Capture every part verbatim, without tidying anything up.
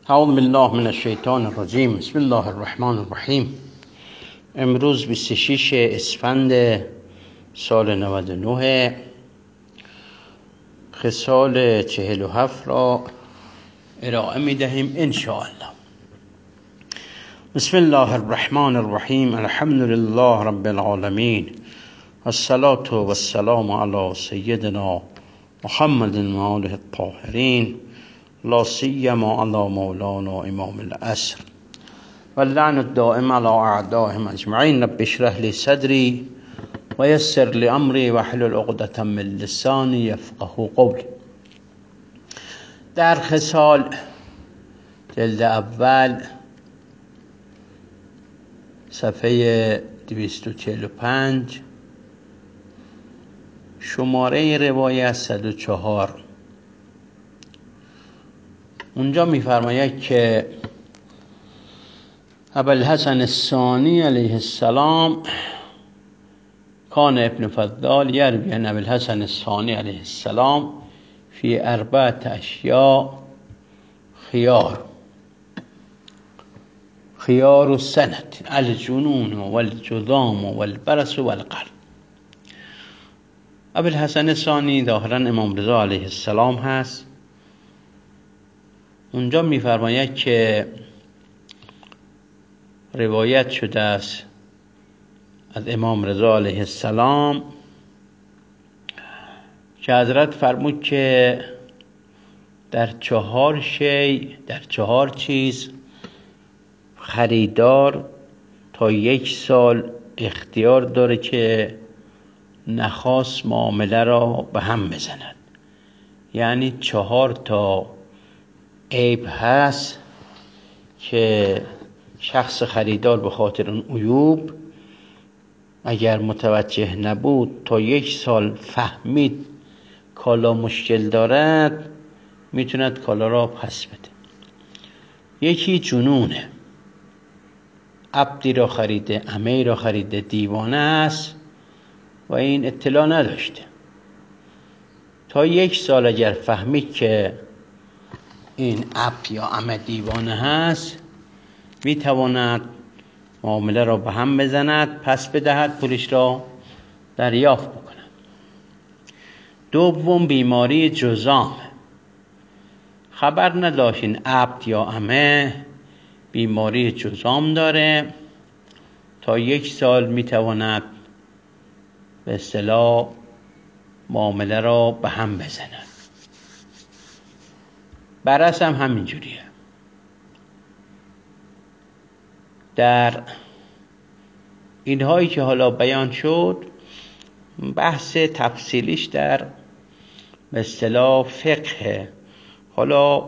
اعوذ بالله من الشیطان الرجیم. بسم الله الرحمن الرحیم. امروز بیست و شش اسفند سال نود و نه، خصال چهل و هفت را ارائه می دهیم ان شاء الله. بسم الله الرحمن الرحیم. الحمد لله رب العالمین، والصلاة والسلام علی سیدنا محمد و آله الطاهرین، لا سیما علی مولانا امام العصر، واللعن الدائم علی اعدائهم اجمعین. رب اشرح لی صدری و یسر لی امری واحلل عقدة من لسانی یفقهوا قولی. در خصال جلد اول صفحه دویست و چهل و پنج، شماره روایت صد و چهار، اونجا میفرماید که ابوالحسن الثانی علیه السلام کان ابن فضال یروی عن ابوالحسن الثانی علیه السلام فی اربعة اشیاء خیار خیار السنة الجنون والجذام والبرص والقلب. ابوالحسن الثانی ظاهرا امام رضا علیه السلام هست. اونجا میفرماید که روایت شده است از امام رضا علیه السلام که حضرت فرمود که در چهار شی در چهار چیز خریدار تا یک سال اختیار داره که نخواست معامله را به هم بزند. یعنی چهار تا عیب هست که شخص خریدار به خاطر اون عیوب اگر متوجه نبود تا یک سال فهمید کالا مشکل دارد، میتوند کالا را پس بده. یکی جنونه، عبدی را خریده، عمه‌ای را خریده، دیوانه است و این اطلاع نداشته. تا یک سال اگر فهمید که این عبد یا عمه دیوانه هست، میتواند معامله را به هم بزند، پس بدهد، پولش را دریافت بکند. دوم بیماری جذام، خبر نداشت این عبد یا عمه بیماری جذام داره، تا یک سال میتواند به اصطلاح معامله را به هم بزند. برس هم همینجوریه. در اینهایی که حالا بیان شد بحث تفصیلیش در به اصطلاح فقه. حالا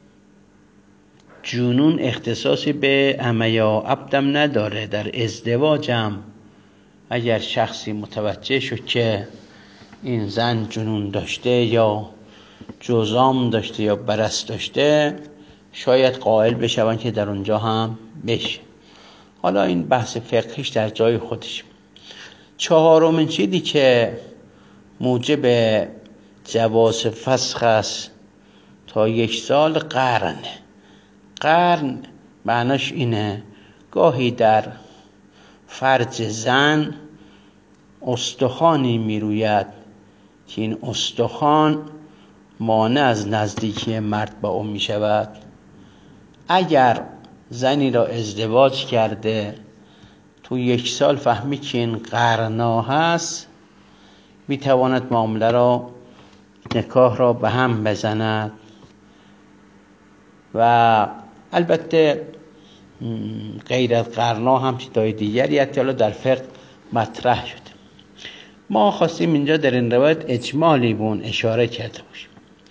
جنون اختصاصی به عمه یا عبدم نداره. در ازدواجم اگر شخصی متوجه شد که این زن جنون داشته یا جذام داشته یا برص داشته، شاید قائل بشون که در اونجا هم بشه. حالا این بحث فقهیش در جای خودش. چهارمین چیزی که موجب جواز فسخ است تا یک سال قرنه. قرن معناش اینه گاهی در فرج زن استخوانی میروید که این استخوان مانع از نزدیکی مرد با اون می شود. اگر زنی را ازدواج کرده تو یک سال فهمید که این قرنا هست، می تواند معامله را نکاح را به هم بزند. و البته غیر از قرنا هم چیزهای دیگری حتی در فقه مطرح شده. ما خواستیم اینجا در این روایت اجمالی بون اشاره کرده باشیم.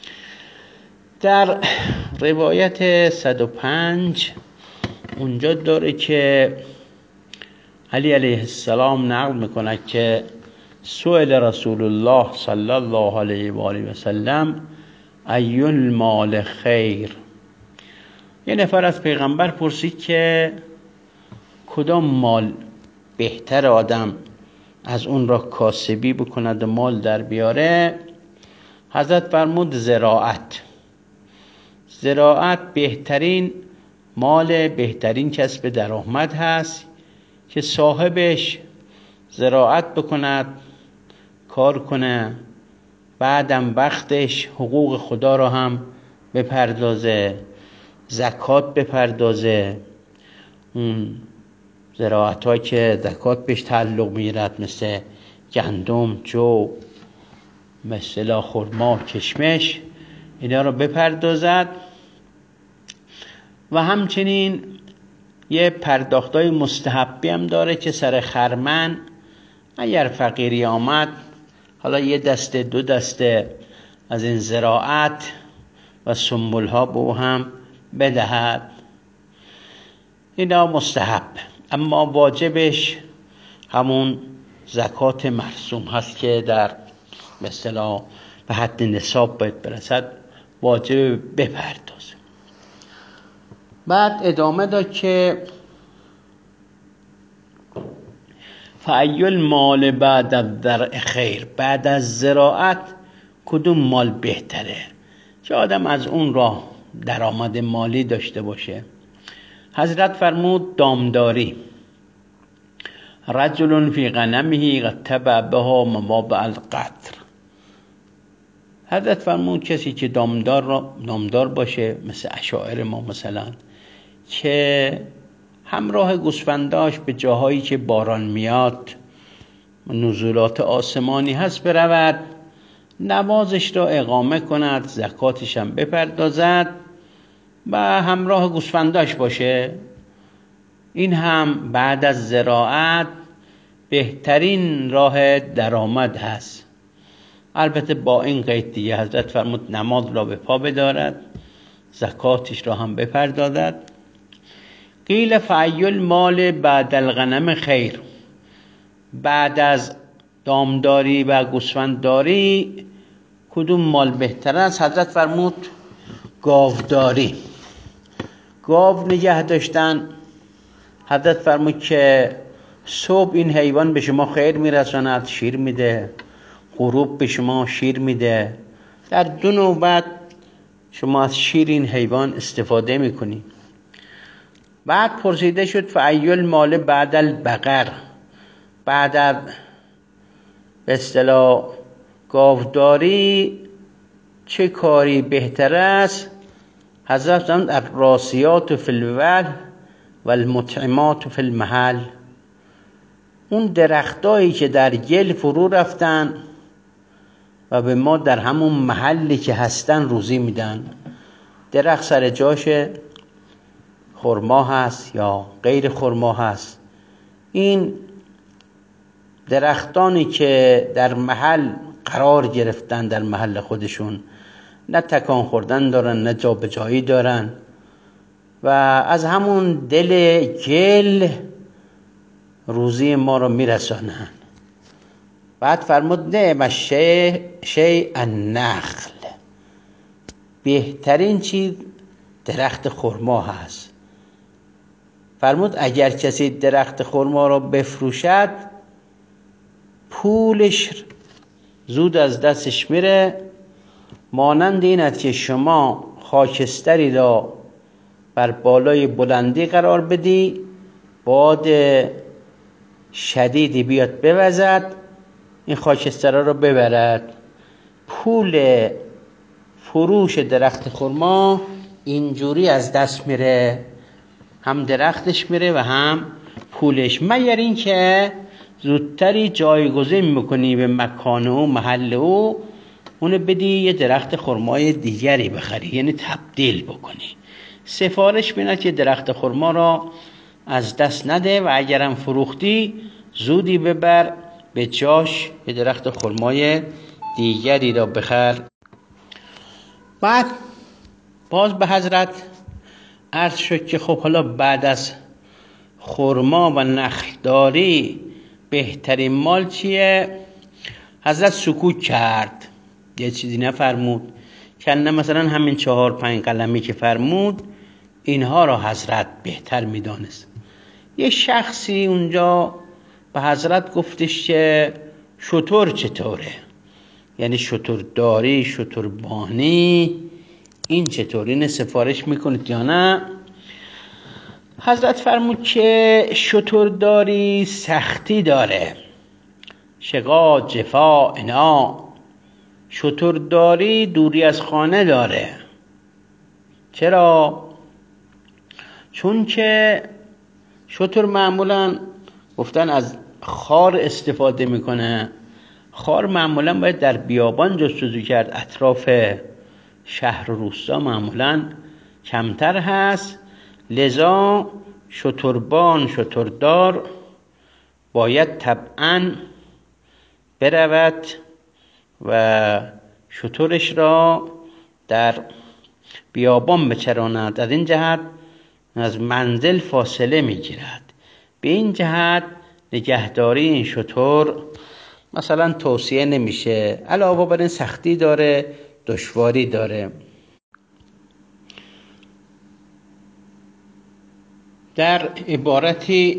در روایت صد و پنج اونجا داره که علی علیه السلام نقل میکنه که سئل رسول الله صلی الله علیه و آله و سلم ای المال خیر. یه نفر از پیغمبر پرسید که کدام مال بهتر آدم از اون را کاسبی بکند و مال در بیاره. حضرت فرمود زراعت. زراعت بهترین مال، بهترین کسب درآمد هست که صاحبش زراعت بکند، کار کنه، بعدم وقتش حقوق خدا رو هم بپردازه، زکات بپردازه. اون زراعت ها که زکات بهش تعلق میگیرد مثل گندم، جو، مثل خرما، کشمش، اینا رو بپردازد. و همچنین یه پرداختای مستحبی هم داره که سر خرمن اگر فقیری آمد حالا یه دسته دو دسته از این زراعت و سنبول ها به او هم بدهد. اینا مستحب، اما واجبش همون زکات مرسوم هست که در مثلا به حد نصاب باید برسد، واجب بپردازه. بعد ادامه داد که فأی المال بعد الزرع خیر، بعد از زراعت کدوم مال بهتره که آدم از اون راه درآمد مالی داشته باشه؟ حضرت فرمود دامداری. رجل فی غنمه قد تبع بها موابع القطر. حضرت فرمود کسی که دامدار را دامدار باشه، مثل اشاعره ما مثلا، که همراه گوسفنداش به جاهایی که باران میاد، نزولات آسمانی هست برود، نمازش را اقامه کند، زکاتش هم بپردازد و همراه گوسفنداش باشه. این هم بعد از زراعت بهترین راه درآمد هست. البته با این قید دیگه، حضرت فرمود نماز را به پا بدارد، زکاتش را هم بپردازد. قیل فأی المال بعد الغنم خیر، بعد از دامداری و گوسفندداری کدوم مال بهتر است؟ حضرت فرمود گاوداری، گاو نگه داشتن. حضرت فرمود که صبح این حیوان به شما خیر میرساند، شیر میده، غروب به شما شیر میده، در دو نوبت شما از شیر این حیوان استفاده میکنی. بعد پرسیده شد فأی المال بعد البقر، بعد از به اصطلاح گاوداری چه کاری بهتر است؟ حضرت فرمود الراسیات فی الوجه و المطعمات فی المحل. اون درختایی که در گل فرو رفتن و به ما در همون محلی که هستن روزی میدن. درخت سر جاشه، خرما هست یا غیر خرما هست، این درختانی که در محل قرار گرفتن، در محل خودشون، نه تکان خوردن دارن نه جا به جایی دارن و از همون دل گل روزی ما رو میرسانن. بعد فرمود نعم شیء النخل، بهترین چیز درخت خرما هست. فرمود اگر کسی درخت خرما را بفروشد پولش زود از دستش میره، مانند این است که شما خاکستری را بر بالای بلندی قرار بدی، باد شدیدی بیاد بوزد، این خاکسترها را ببرد. پول فروش درخت خرما اینجوری از دست میره، هم درختش میره و هم پولش، مگر این که زودتری جایگزین میکنی به مکان او، محل او، اونو بدی یه درخت خرمای دیگری بخری، یعنی تبدیل بکنی. سفارش بینه که درخت خرما را از دست نده و اگرم فروختی زودی ببر به جاش یه درخت خرمای دیگری را بخر. بعد باز به حضرت عرض شد که خب حالا بعد از خرما و نخلداری بهترین مال چیه؟ حضرت سکوت کرد، یه چیزی نفرمود، کنه مثلا همین چهار پنج قلمی که فرمود اینها را حضرت بهتر میدانست. یه شخصی اونجا به حضرت گفتش که شتر چطوره؟ یعنی شترداری، شتربانی این چطور؟ این سفارش میکنید یا نه؟ حضرت فرمود که شترداری سختی داره، شقا جفا انا. شترداری دوری از خانه داره. چرا؟ چون که شتر معمولا گفتن از خار استفاده میکنه. خار معمولا باید در بیابان جستجو کرد، اطراف شهر و روستا معمولا کمتر هست. لذا شتربان شتردار باید طبعا برود و شترش را در بیابان بچراند. از این جهت از منزل فاصله میگیرد. به این جهت نگهداری این شتر مثلا توصیه نمیشه. علاوه بر این سختی داره، دشواری داره. در عبارتی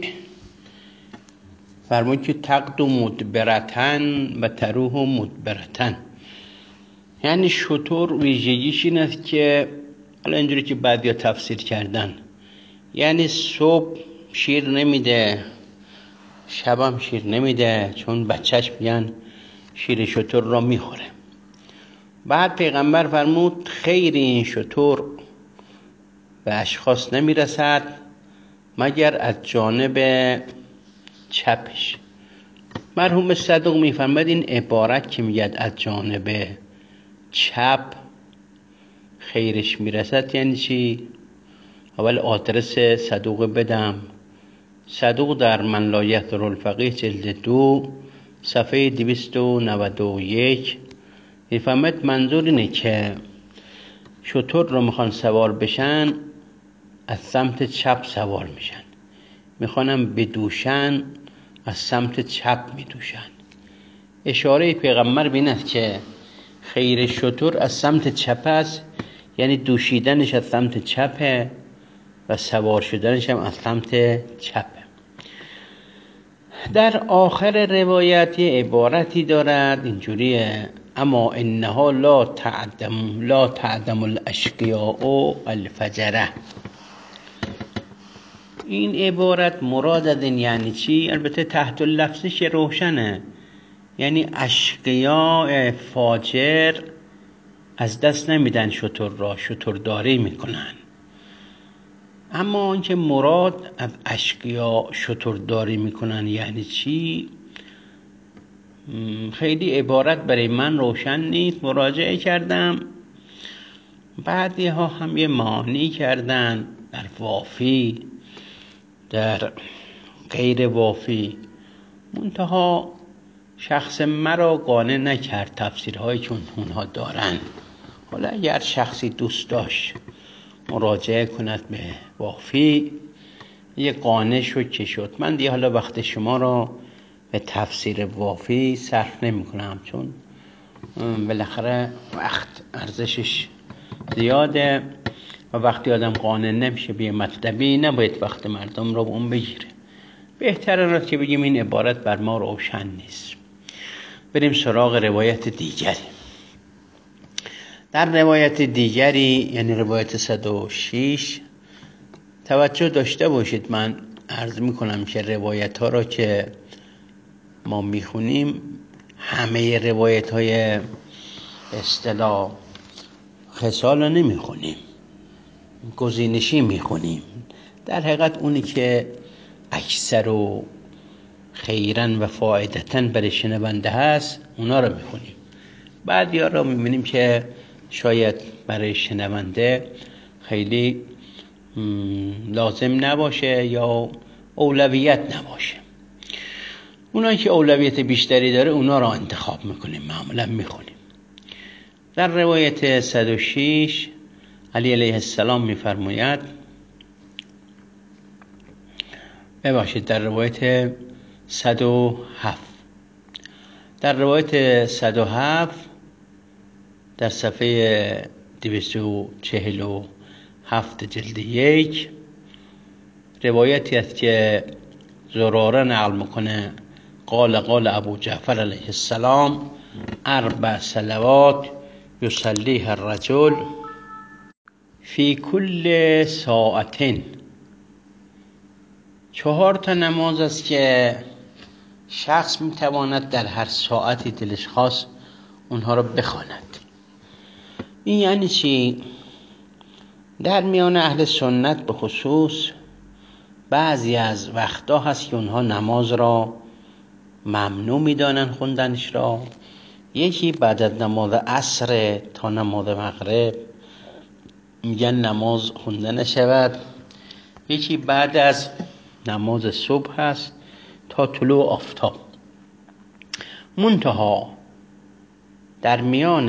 فرمود که تقدم مدبرتن و تروح مدبرتن، یعنی شتر ویژگیش این است که حالا اینجوری که بعضیا تفسیر کردن، یعنی صبح شیر نمیده، شبم شیر نمیده، چون بچهش میگن شیر شتر را میخوره. بعد پیغمبر فرمود خیر این شتر به اشخاص نمیرسد مگر از جانب چپش. مرحوم صدوق میفرماد این عبارت که میگه از جانب چپ خیرش میرسد یعنی چی؟ اول آدرس صدوق بدم. صدوق در من لا یضر الفقیه جلد دو صفحه دویست و نود و یک میفرماد منظور اینه که شتر رو میخوان سوار بشن، از سمت چپ سوار میشن. میخوانم بدوشن، از سمت چپ میدوشن. اشاره پیغمبر بین است که خیر شتر از سمت چپ است، یعنی دوشیدنش از سمت چپه و سوار شدنش هم از سمت چپه. در آخر روایت یه عبارتی دارد اینجوریه: اما انها لا تعدم لا تعدم الاشقیاء الفجره. این عبارت مراد از این یعنی چی؟ البته تحت لفظش روشنه، یعنی اشقیاء فاجر از دست نمیدن شتر را، شترداری میکنن. اما اینکه مراد از اشقیاء شترداری میکنن یعنی چی؟ خیلی عبارت برای من روشن نیست. مراجعه کردم، بعضی ها هم یه معنی کردن در وافی، در غیر وافی. منتها شخص مرا قانع نکرد تفسیرهایی که اونها دارن. حالا اگر شخصی دوست داشت مراجعه کند به وافی، یه قانع شد که شد. من دیگه حالا وقت شما را به تفسیر وافی صرف نمی کنم، چون بالاخره وقت ارزشش زیاده و وقتی آدم قانع نمیشه به مطلبی نباید وقت مردم رو به اون بگیره. بهتره را که بگیم این عبارت بر ما روشن نیست. بریم سراغ روایت دیگری. در روایت دیگری یعنی روایت صد و شش توجه داشته باشید. من عرض میکنم که روایت ها را که ما میخونیم همه روایت های اصطلاح خصال را نمیخونیم، گزینشی میخونیم. در حقیقت اونی که اکثر و خیرن و فایدتن برای شنونده هست اونا رو میخونیم. بعضی ها رو میبینیم که شاید برای شنونده خیلی لازم نباشه یا اولویت نباشه. اونایی که اولویت بیشتری داره اونا رو انتخاب میکنیم، معمولا میخونیم. در روایت صد و شش علی علیه السلام میفرماید، ببخشید در روایت صد و هفت در روایت صد و هفت در صفحه دویست و چهل و هفت جلد یک روایتی است که زراره نقل میکنه. قال قال ابو جعفر علیه السلام اربع صلوات یصلیها الرجل فی کل ساعتین، چهار تا نماز است که شخص میتواند در هر ساعتی دلش خواست اونها رو بخواند. این یعنی چی؟ در میان اهل سنت به خصوص بعضی از وقتا هست که اونها نماز را ممنوع میدانن خوندنش را. یکی بعد از نماز عصر تا نماز مغرب میگن نماز خونده نشود. یکی بعد از نماز صبح هست تا طلوع آفتاب. منتها در میان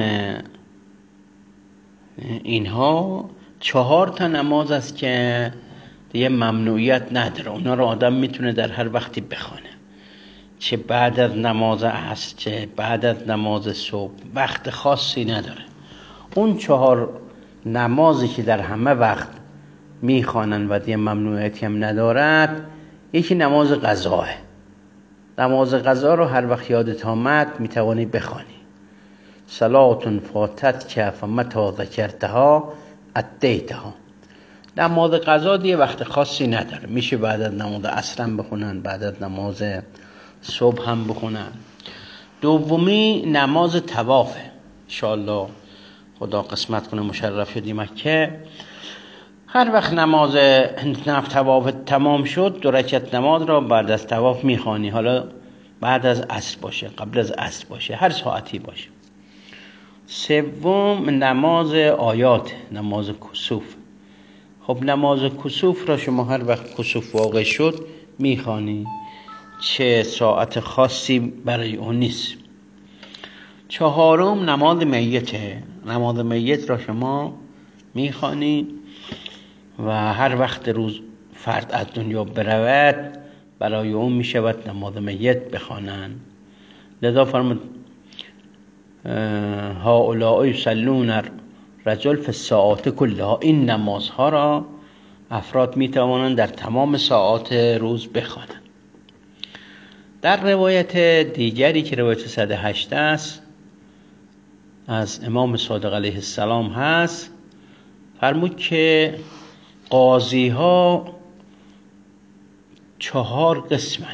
اینها چهار تا نماز است که دیگه ممنوعیت نداره، اونا رو آدم میتونه در هر وقتی بخونه، چه بعد از نماز عصر چه بعد از نماز صبح، وقت خاصی نداره. اون چهار نمازی که در همه وقت میخوانن و دیگه ممنوعیتی هم ندارد، یکی نماز قضاه. نماز قضا رو هر وقت یادت آمد میتوانی بخوانی. صلاتون فاتت که فمتا ذکرتها ادیتها. نماز قضا دیگه وقت خاصی نداره، میشه بعد از نماز عصر هم بخونن، بعد از نماز صبح هم بخونن. دومی نماز طوافه. انشاءالله خدا قسمت کنه مشرف شدی مکه. هر وقت نماز طواف تمام شد دو رکعت نماز را بعد از طواف میخوانی، حالا بعد از عصر باشه قبل از عصر باشه هر ساعتی باشه. سوم نماز آیات، نماز کسوف. خب نماز کسوف را شما هر وقت کسوف واقع شد میخوانی، چه ساعت خاصی برای اون نیست. چهارم نماز میته. نماز میت را شما میخوانی و هر وقت روز فرد از دنیا برود برای اون میشود نماز میت بخوانند. لذا فرمود هؤلاء یصلون رجل فی الساعات کلها. این نمازها را افراد میتوانند در تمام ساعات روز بخوانند. در روایت دیگری که روایت صد و هشت است از امام صادق علیه السلام هست، فرمود که قاضی ها چهار قسمن،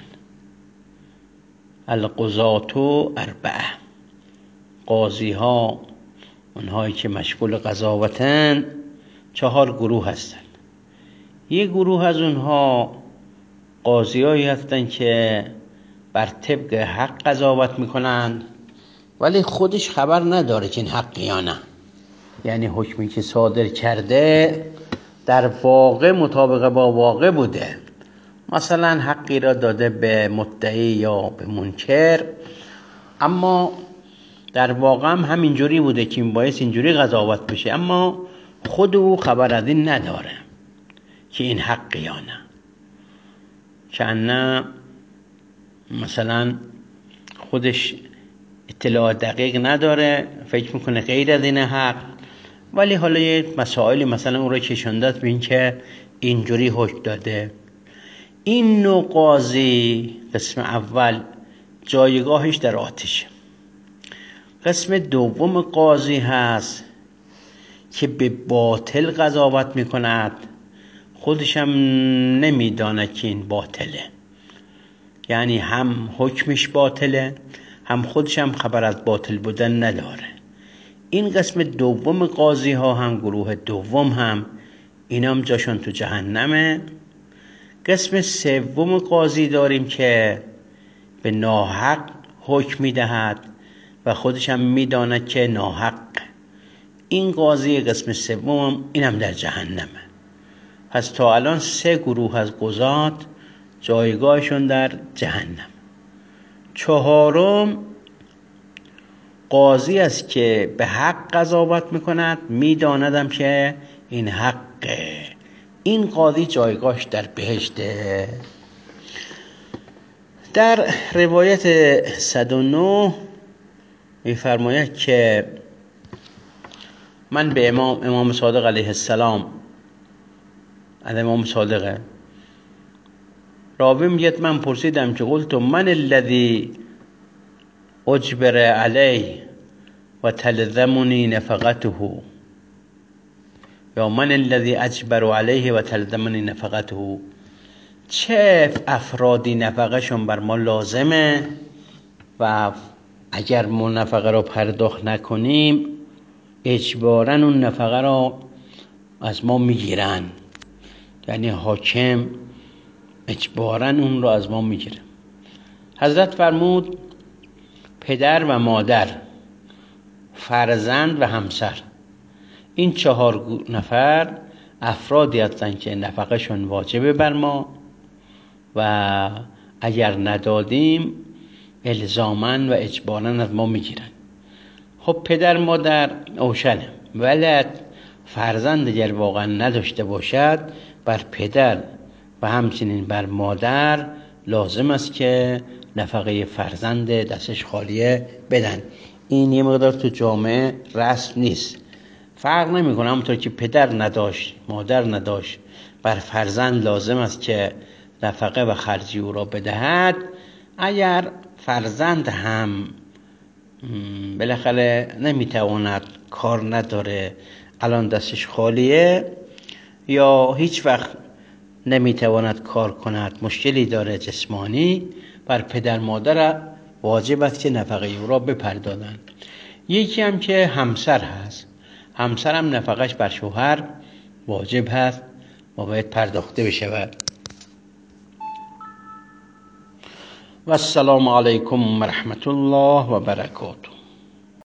القضاة اربعه. قاضی ها اونهایی که مشغول قضاوتن چهار گروه هستن. یک گروه از اونها قاضی هایی هستن که بر طبق حق قضاوت میکنن ولی خودش خبر نداره که این حق یا نه، یعنی حکمی که صادر کرده در واقع مطابق با واقع بوده، مثلا حقی را داده به مدعی یا به منکر، اما در واقع هم همینجوری بوده که این باعث اینجوری قضاوت بشه، اما خود او خبر از این نداره که این حق یا نه. چنانه مثلا خودش اطلاع دقیق نداره، فکر میکنه غیر از این حق، ولی حالا یه مسائلی مثلا اون رو کشنده به این که اینجوری حکم داده. این نوع قاضی قسم اول جایگاهش در آتشه. قسم دوم قاضی هست که به باطل قضاوت میکند، خودش هم نمیدانه که این باطله، یعنی هم حکمش باطله هم خودش هم خبر از باطل بودن نداره. این قسم دوم قاضی ها هم گروه دوم هم اینا هم جاشون تو جهنمه. قسم سوم قاضی داریم که به ناحق حکم میدهد و خودش هم میدانه که ناحق. این قاضی قسم سوم این هم در جهنمه. پس تا الان سه گروه از قضات جایگاهشون در جهنم. چهارم قاضی است که به حق قضاوت میکند، میداندم که این حقه. این قاضی جایگاهش در بهشته. در روایت صد و نه میفرماید که من به امام امام صادق علیه السلام، از امام صادقه راوی میگه من پرسیدم که قلت من الذی اجبر علی و تلزمنی نفقته یا من الذی اجبر علیه و تلزمنی نفقته، چه افرادی نفقه شون بر ما لازمه و اگر ما نفقه رو پرداخت نکنیم اجباراً اون نفقه رو از ما میگیرن، یعنی حاکم اجباراً اون رو از ما میگیره. حضرت فرمود پدر و مادر، فرزند و همسر، این چهار نفر افرادی هستند که نفقه شون واجبه بر ما و اگر ندادیم الزاماً و اجباراً از ما میگیرن. خب پدر مادر اوشنه، ولد فرزند اگر واقعا نداشته باشد بر پدر و همچنین بر مادر لازم است که نفقه فرزند دستش خالیه بدن. این یه مقدار تو جامعه رسم نیست، فرق نمیکنه. همونطور که پدر نداشت مادر نداشت بر فرزند لازم است که نفقه و خرجی او را بدهد. اگر فرزند هم بالاخره نمیتواند، کار نداره، الان دستش خالیه یا هیچ وقت نمیتواند کار کند، مشکلی داره جسمانی، بر پدر مادر واجب است که نفقه او را بپردازند. یکی هم که همسر هست، همسر هم نفقهش بر شوهر واجب هست و باید پرداخته بشود. و السلام علیکم و رحمت الله و برکاته.